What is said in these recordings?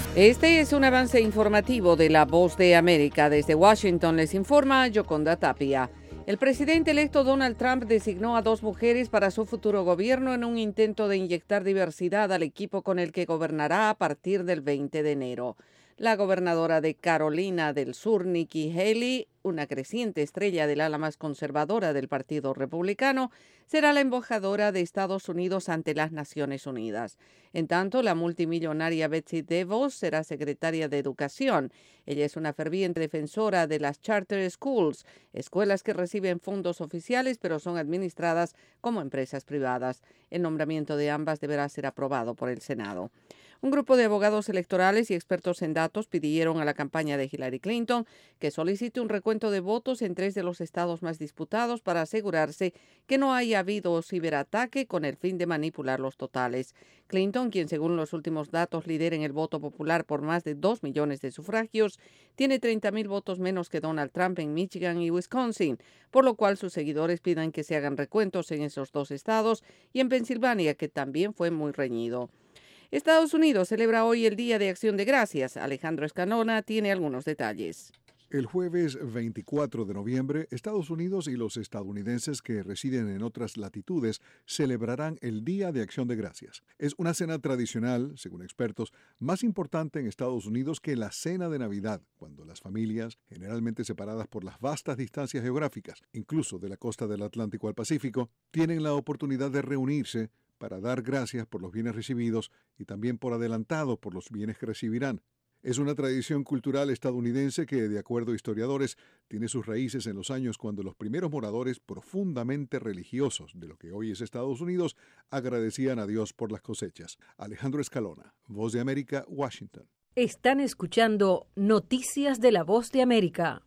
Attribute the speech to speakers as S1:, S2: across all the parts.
S1: Este es un avance informativo de La Voz de América. Desde Washington les informa Yoconda Tapia. El presidente electo Donald Trump designó a 2 mujeres para su futuro gobierno en un intento de inyectar diversidad al equipo con el que gobernará a partir del 20 de enero. La gobernadora de Carolina del Sur, Nikki Haley, una creciente estrella del ala más conservadora del Partido Republicano, será la embajadora de Estados Unidos ante las Naciones Unidas. En tanto, la multimillonaria Betsy DeVos será secretaria de Educación. Ella es una ferviente defensora de las charter schools, escuelas que reciben fondos oficiales pero son administradas como empresas privadas. El nombramiento de ambas deberá ser aprobado por el Senado. Un grupo de abogados electorales y expertos en datos pidieron a la campaña de Hillary Clinton que solicite un recuento de votos en 3 de los estados más disputados para asegurarse que no haya habido ciberataque con el fin de manipular los totales. Clinton, quien según los últimos datos lidera en el voto popular por más de 2 millones de sufragios, tiene 30,000 votos menos que Donald Trump en Michigan y Wisconsin, por lo cual sus seguidores piden que se hagan recuentos en esos 2 estados y en Pensilvania, que también fue muy reñido. Estados Unidos celebra hoy el Día de Acción de Gracias. Alejandro Escalona tiene algunos detalles.
S2: El jueves 24 de noviembre, Estados Unidos y los estadounidenses que residen en otras latitudes celebrarán el Día de Acción de Gracias. Es una cena tradicional, según expertos, más importante en Estados Unidos que la cena de Navidad, cuando las familias, generalmente separadas por las vastas distancias geográficas, incluso de la costa del Atlántico al Pacífico, tienen la oportunidad de reunirse para dar gracias por los bienes recibidos y también por adelantado por los bienes que recibirán. Es una tradición cultural estadounidense que, de acuerdo a historiadores, tiene sus raíces en los años cuando los primeros moradores profundamente religiosos de lo que hoy es Estados Unidos agradecían a Dios por las cosechas. Alejandro Escalona, Voz de América, Washington.
S3: Están escuchando Noticias de la Voz de América.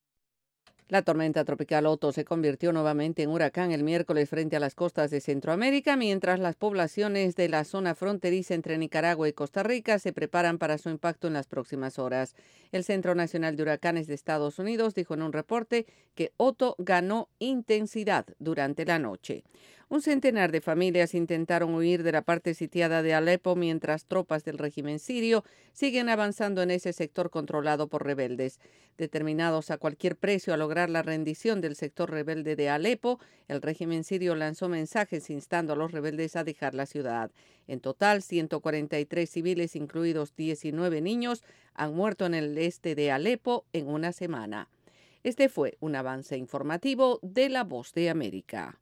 S1: La tormenta tropical Otto se convirtió nuevamente en huracán el miércoles frente a las costas de Centroamérica, mientras las poblaciones de la zona fronteriza entre Nicaragua y Costa Rica se preparan para su impacto en las próximas horas. El Centro Nacional de Huracanes de Estados Unidos dijo en un reporte que Otto ganó intensidad durante la noche. Un centenar de familias intentaron huir de la parte sitiada de Alepo mientras tropas del régimen sirio siguen avanzando en ese sector controlado por rebeldes. Determinados a cualquier precio a lograr la rendición del sector rebelde de Alepo, el régimen sirio lanzó mensajes instando a los rebeldes a dejar la ciudad. En total, 143 civiles, incluidos 19 niños, han muerto en el este de Alepo en una semana. Este fue un avance informativo de La Voz de América.